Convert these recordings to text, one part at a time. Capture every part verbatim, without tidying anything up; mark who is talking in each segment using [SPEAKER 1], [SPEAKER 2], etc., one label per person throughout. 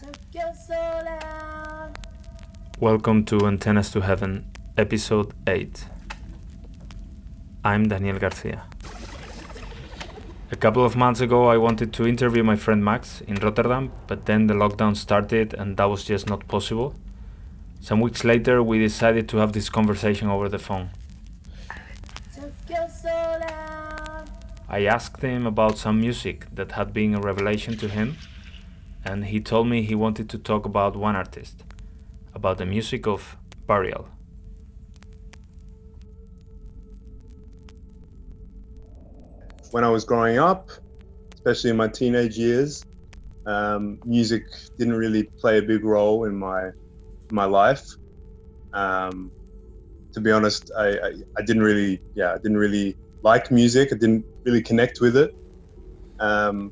[SPEAKER 1] Welcome to Antennas to Heaven, Episode eight. I'm Daniel Garcia. A couple of months ago I wanted to interview my friend Max in Rotterdam, but then the lockdown started and that was just not possible. Some weeks later we decided to have this conversation over the phone. I asked him about some music that had been a revelation to him, and he told me he wanted to talk about one artist, about the music of Burial.
[SPEAKER 2] When I was growing up, especially in my teenage years, um, music didn't really play a big role in my my life. Um, to be honest, I, I, I didn't really, yeah, I didn't really like music. I didn't really connect with it. Um,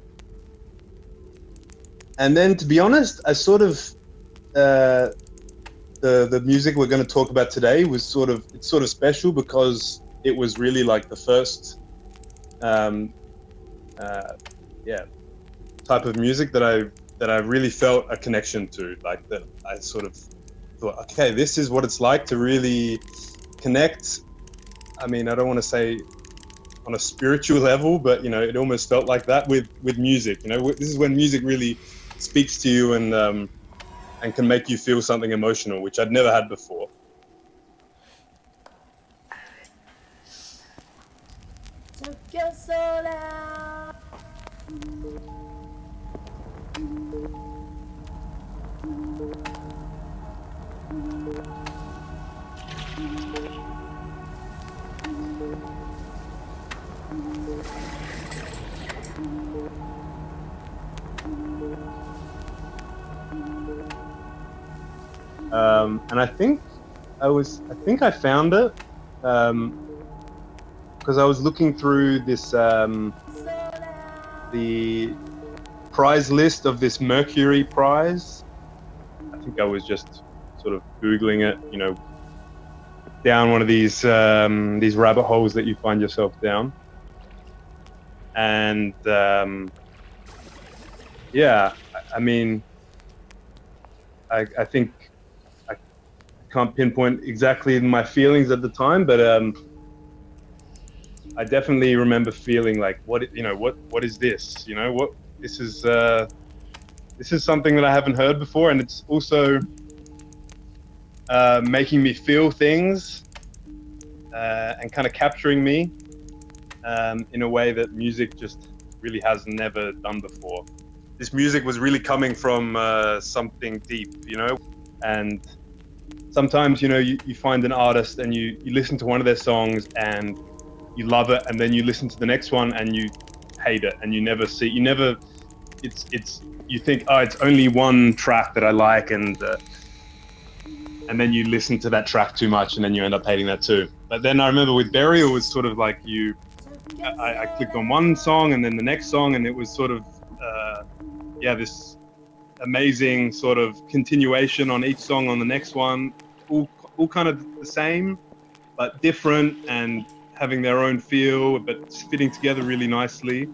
[SPEAKER 2] and then, to be honest, I sort of uh, the the music we're going to talk about today was sort of it's sort of special because it was really like the first. Um, uh, yeah, type of music that I that I really felt a connection to, like that I sort of thought, okay, this is what it's like to really connect. I mean, I don't want to say on a spiritual level, but you know, it almost felt like that with with music. You know, this is when music really speaks to you and um, and can make you feel something emotional, which I'd never had before. Um, and I think I was, I think I found it um, because I was looking through this, um, the prize list of this Mercury Prize. I think I was just sort of Googling it, you know, down one of these um, these rabbit holes that you find yourself down. And um, yeah, I, I mean, I, I think I can't pinpoint exactly my feelings at the time, but um, I definitely remember feeling like, what, you know, what, what is this? You know, what, this is, uh, this is something that I haven't heard before. And it's also uh, making me feel things uh, and kind of capturing me um, in a way that music just really has never done before. This music was really coming from uh, something deep, you know, and sometimes, you know, you, you find an artist and you, you listen to one of their songs and you love it, and then you listen to the next one and you hate it, and you never see, you never, it's, it's, you think, oh, it's only one track that I like, and uh, and then you listen to that track too much, and then you end up hating that too. But then I remember with Burial, it was sort of like you, I, I clicked on one song and then the next song, and it was sort of, uh, yeah, this amazing sort of continuation on each song on the next one, all, all kind of the same, but different, and having their own feel, but fitting together really nicely.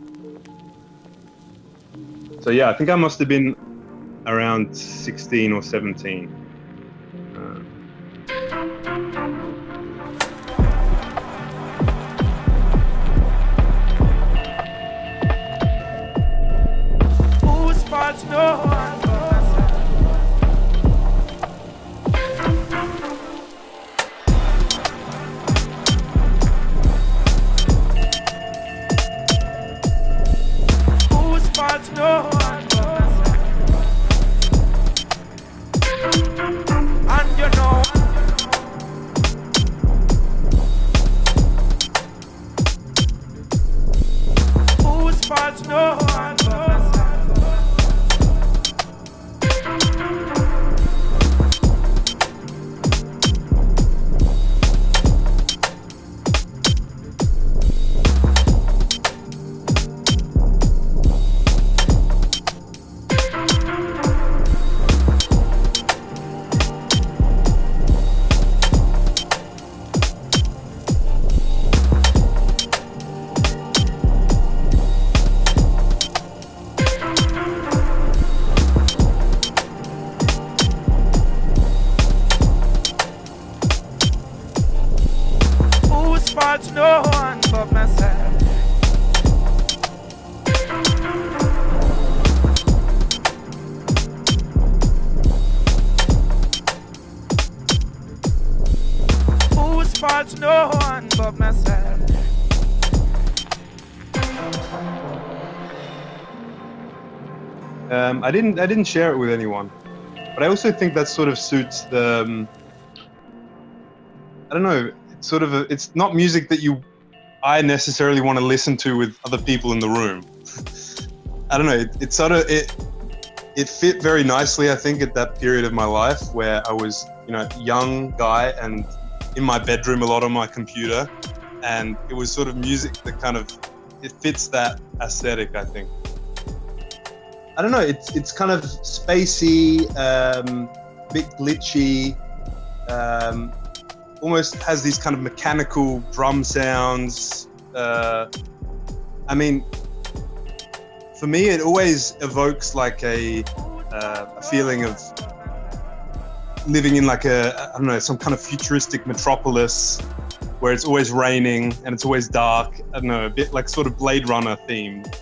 [SPEAKER 2] So yeah, I think I must have been around sixteen or seventeen. Uh,
[SPEAKER 3] Whose fault no one knows? Whose fault no one knows? And you know, whose fault no one knows?
[SPEAKER 2] Um, I didn't I didn't share it with anyone, but I also think that sort of suits the. Um, I don't know. It's sort of a, it's not music that you I necessarily want to listen to with other people in the room. I don't know. It, it sort of it it fit very nicely, I think, at that period of my life where I was, you know, young guy and in my bedroom a lot on my computer, and it was sort of music that kind of it fits that aesthetic, I think. I don't know. It's it's kind of spacey, um, a bit glitchy. Um, almost has these kind of mechanical drum sounds. Uh, I mean, for me, it always evokes like a, uh, a feeling of living in like a, I don't know, some kind of futuristic metropolis where it's always raining and it's always dark. I don't know, a bit like sort of Blade Runner themed.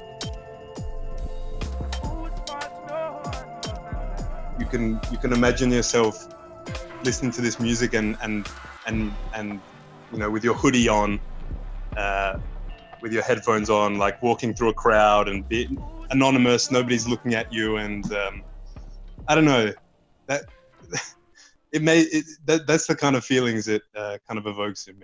[SPEAKER 2] You can you can imagine yourself listening to this music and and and and you know, with your hoodie on, uh, with your headphones on, like walking through a crowd and be anonymous, nobody's looking at you, and um, I don't know, that it may it, that that's the kind of feelings it uh, kind of evokes in me.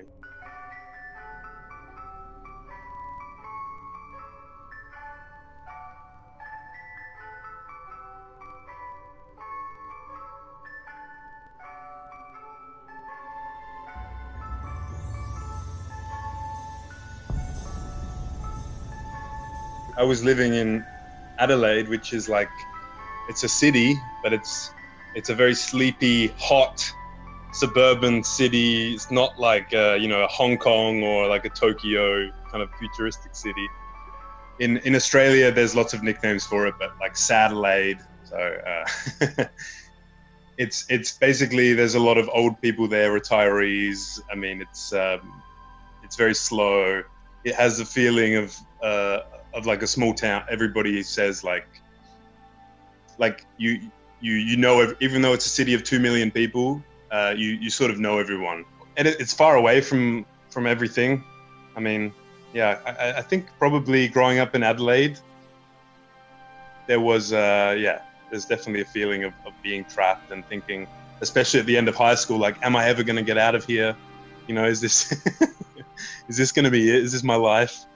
[SPEAKER 2] I was living in Adelaide, which is like, it's a city, but it's it's a very sleepy, hot, suburban city. It's not like uh, you know, a Hong Kong or like a Tokyo kind of futuristic city. In in Australia, there's lots of nicknames for it, but like Sadelaide. So uh, it's it's basically, there's a lot of old people there, retirees. I mean, it's um, it's very slow. It has a feeling of uh, of like a small town. Everybody says like, like you, you, you know, even though it's a city of two million people, uh, you, you sort of know everyone, and it, it's far away from, from everything. I mean, yeah, I, I think probably growing up in Adelaide, there was, uh, yeah, there's definitely a feeling of, of being trapped and thinking, especially at the end of high school, like, am I ever going to get out of here? You know, is this, is this going to be it? Is this my life?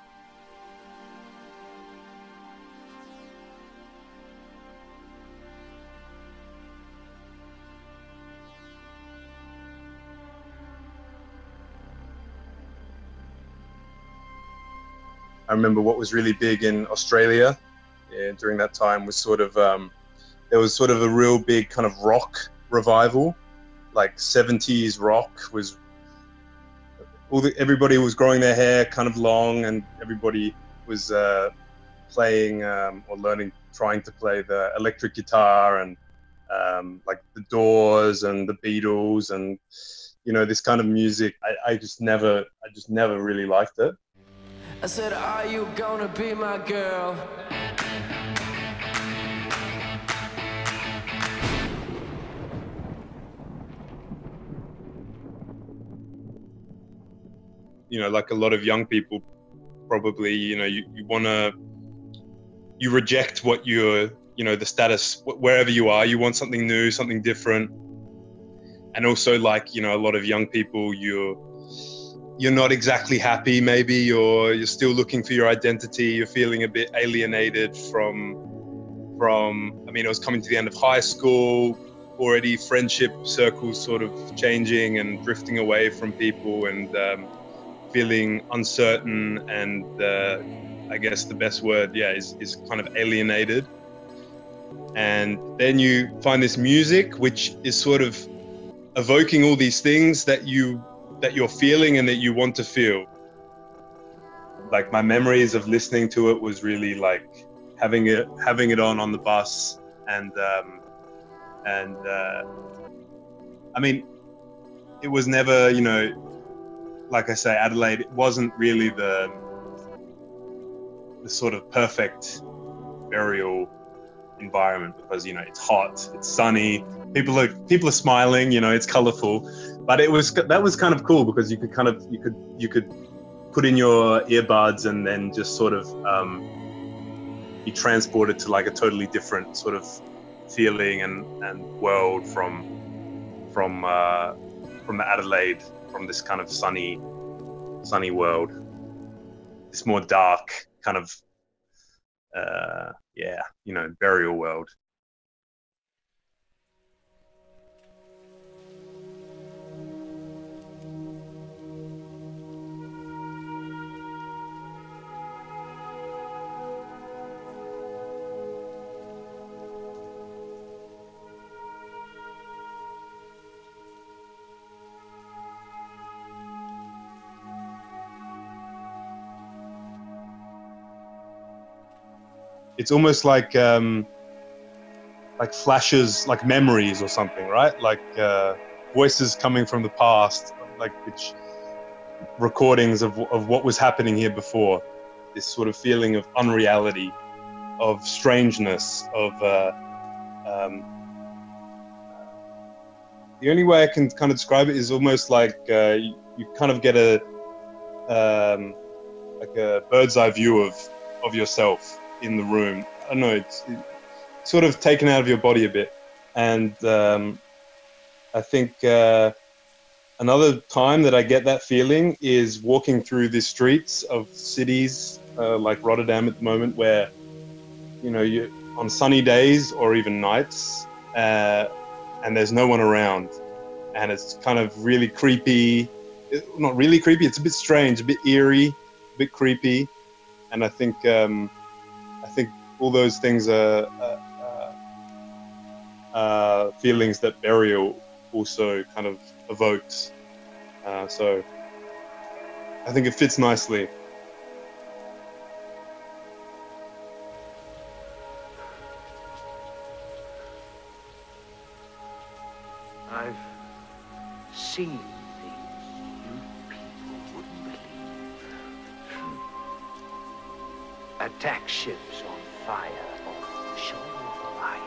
[SPEAKER 2] I remember what was really big in Australia, yeah, during that time was sort of, um, there was sort of a real big kind of rock revival, like seventies rock was, all the, everybody was growing their hair kind of long, and everybody was uh, playing um, or learning, trying to play the electric guitar, and um, like the Doors and the Beatles, and you know, this kind of music. I, I just never, I just never really liked it.
[SPEAKER 3] I said, are you gonna be my girl?
[SPEAKER 2] You know, like a lot of young people, probably, you know, you, you want to, you reject what you're, you know, the status, wherever you are, you want something new, something different. And also, like, you know, a lot of young people, you're, you're not exactly happy, maybe, you're, you're still looking for your identity, you're feeling a bit alienated from, from, I mean, I was coming to the end of high school, already friendship circles sort of changing and drifting away from people, and um, feeling uncertain, and uh, I guess the best word, yeah, is, is kind of alienated. And then you find this music, which is sort of evoking all these things that you, that you're feeling and that you want to feel. Like, my memories of listening to it was really like having it, having it on on the bus, and um, and uh, I mean, it was never, you know, like I say, Adelaide, it wasn't really the the sort of perfect burial environment, because, you know, it's hot, it's sunny, people are people are smiling, you know, it's colorful. But it was, that was kind of cool, because you could kind of, you could, you could put in your earbuds and then just sort of, um, be transported to like a totally different sort of feeling and, and world from from uh, from the Adelaide, from this kind of sunny sunny world, this more dark kind of uh, yeah, you know, burial world. It's almost like um, like flashes, like memories or something, right? Like uh, voices coming from the past, like which recordings of of what was happening here before. This sort of feeling of unreality, of strangeness, of uh, um, the only way I can kind of describe it is almost like uh, you, you kind of get a um, like a bird's eye view of of yourself in the room. I don't know, it's, it's sort of taken out of your body a bit. And um, I think uh, another time that I get that feeling is walking through the streets of cities uh, like Rotterdam at the moment, where, you know, you on sunny days or even nights, uh, and there's no one around. And it's kind of really creepy. Not really creepy, it's a bit strange, a bit eerie, a bit creepy. And I think um, I think all those things are uh, uh, uh, feelings that burial also kind of evokes. Uh, so I think it fits nicely.
[SPEAKER 4] I've seen things you people wouldn't believe. Attack ships on fire off the shore of Orion.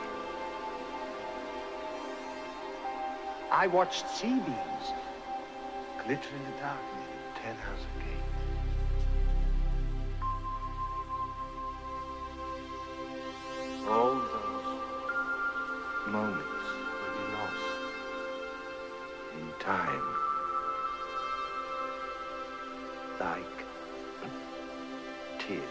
[SPEAKER 4] I watched sea beams glitter in the dark near Tannhauser Gate. All those moments will be lost in time, like tears.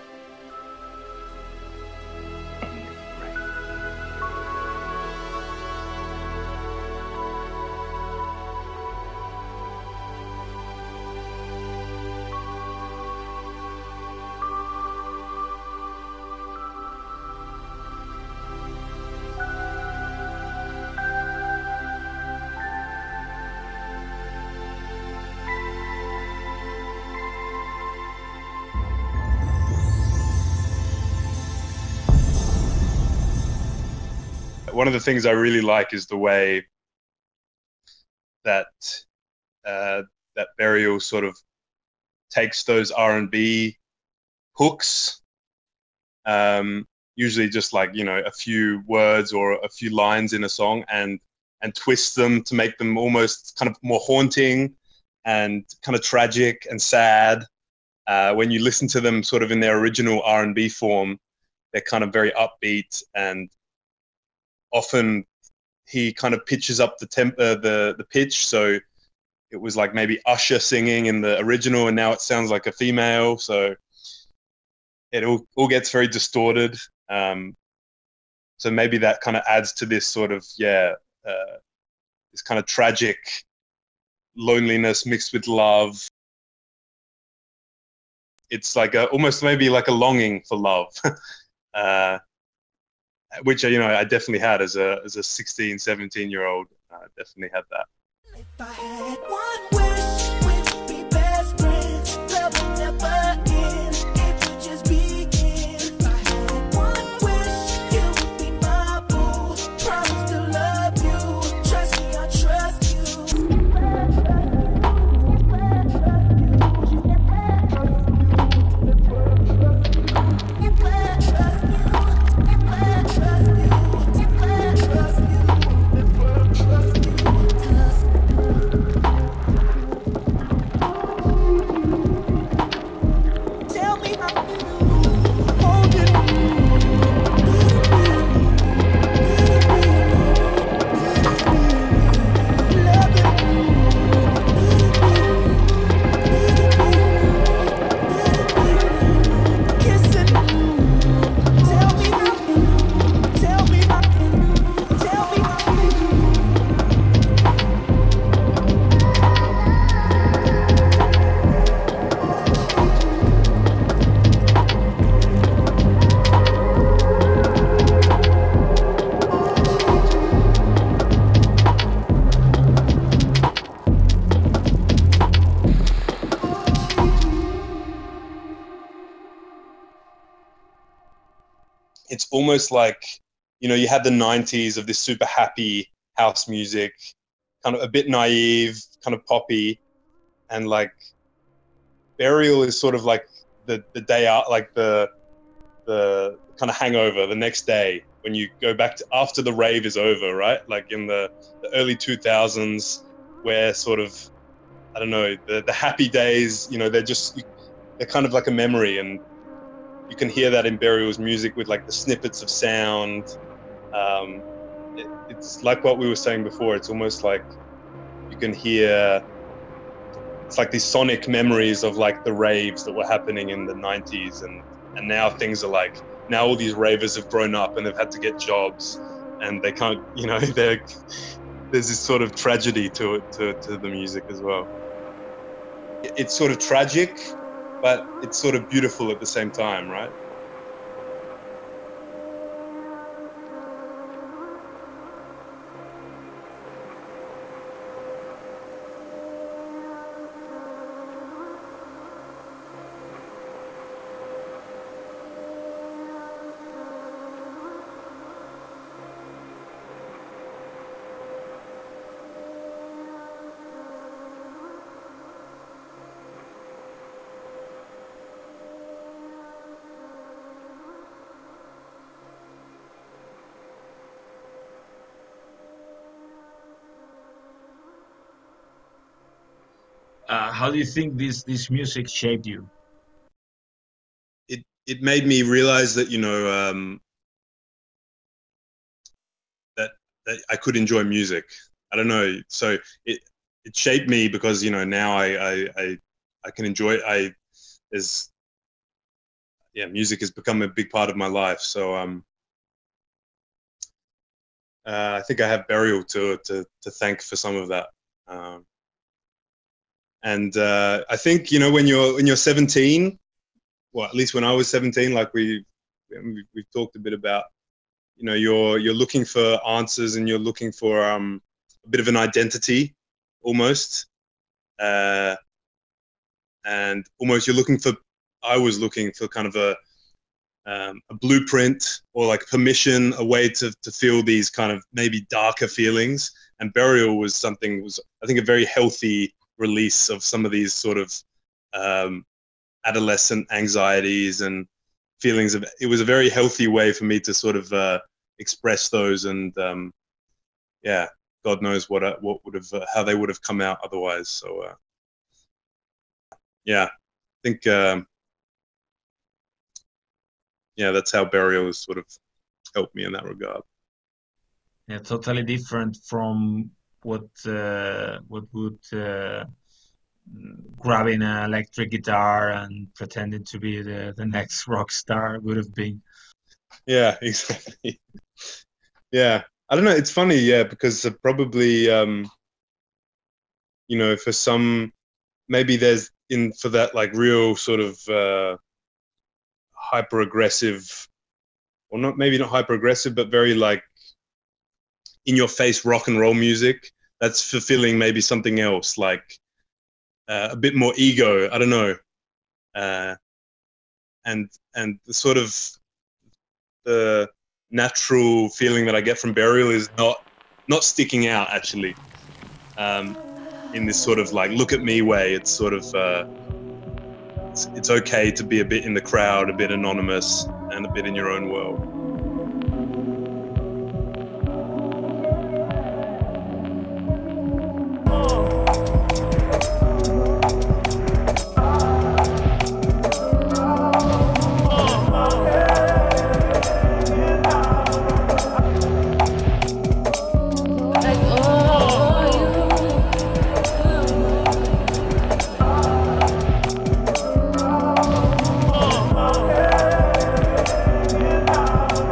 [SPEAKER 2] One of the things I really like is the way that uh, that Burial sort of takes those R and B hooks, um, usually just like, you know, a few words or a few lines in a song, and and twists them to make them almost kind of more haunting and kind of tragic and sad. Uh, when you listen to them sort of in their original R and B form, they're kind of very upbeat, and often he kind of pitches up the temp, uh, the the pitch. So it was like maybe Usher singing in the original, and now it sounds like a female. So it all, all gets very distorted. Um, so maybe that kind of adds to this sort of, yeah, uh, this kind of tragic loneliness mixed with love. It's like a, almost maybe like a longing for love. uh, which, you know, I definitely had as a as a sixteen, seventeen year old. I uh, definitely had that.
[SPEAKER 5] If I had one wish, we'd be best friends. Love will never end, it would just begin. If I had one wish, you would be my boo. Promise to love you, trust me, I trust you.
[SPEAKER 2] it's almost like, you know, you had the nineties of this super happy house music, kind of a bit naive, kind of poppy, and like Burial is sort of like the the day out, like the the kind of hangover the next day when you go back to after the rave is over, right? Like in the, the early two thousands, where sort of, I don't know, the the happy days, you know, they're just they're kind of like a memory, and you can hear that in Burial's music with like the snippets of sound. Um, it, it's like what we were saying before. It's almost like you can hear. It's like these sonic memories of like the raves that were happening in the nineties, and and now things are like, now all these ravers have grown up and they've had to get jobs, and they can't, you know, they're, there's this sort of tragedy to it, to, to the music as well. It's sort of tragic, but it's sort of beautiful at the same time, right?
[SPEAKER 6] Uh, how do you think this this music shaped you?
[SPEAKER 2] It it made me realize that, you know, um, that that I could enjoy music. I don't know. So it it shaped me because, you know, now I I I, I can enjoy it. I there's yeah, music has become a big part of my life. So um, uh, I think I have Burial to to to thank for some of that. Um, And uh, I think, you know, when you're when you're seventeen, well, at least when I was seventeen, like we we've talked a bit about, you know, you're you're looking for answers, and you're looking for um, a bit of an identity, almost, uh, and almost you're looking for. I was looking for kind of a um, a blueprint, or like permission, a way to to feel these kind of maybe darker feelings. And Burial was something was I think a very healthy release of some of these sort of um, adolescent anxieties and feelings of. It was a very healthy way for me to sort of uh, express those, and um, yeah, God knows what uh, what would have uh, how they would have come out otherwise. So uh, yeah, I think um, yeah, that's how Burial has sort of helped me in that regard.
[SPEAKER 6] Yeah, totally different from what uh, what would uh, grabbing an electric guitar and pretending to be the, the next rock star would have been.
[SPEAKER 2] Yeah, exactly. Yeah, I don't know. It's funny, yeah, because uh, probably um, you know, for some, maybe there's in for that like real sort of uh, hyper aggressive, or not maybe not hyper aggressive, but very like in your face rock and roll music that's fulfilling maybe something else, like uh, a bit more ego. I don't know, uh, and and the sort of the natural feeling that I get from Burial is not not sticking out actually. Um, in this sort of like look at me way, it's sort of uh, it's, it's okay to be a bit in the crowd, a bit anonymous, and a bit in your own world.
[SPEAKER 5] Oh,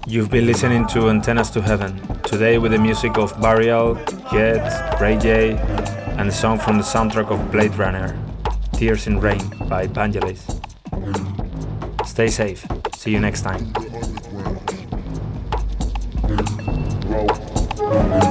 [SPEAKER 1] You've been listening to Antennas to Heaven, today with the music of Burial, Jet, Ray J, and a song from the soundtrack of Blade Runner, Tears in Rain by Vangelis. Stay safe. See you next time.
[SPEAKER 7] Roll.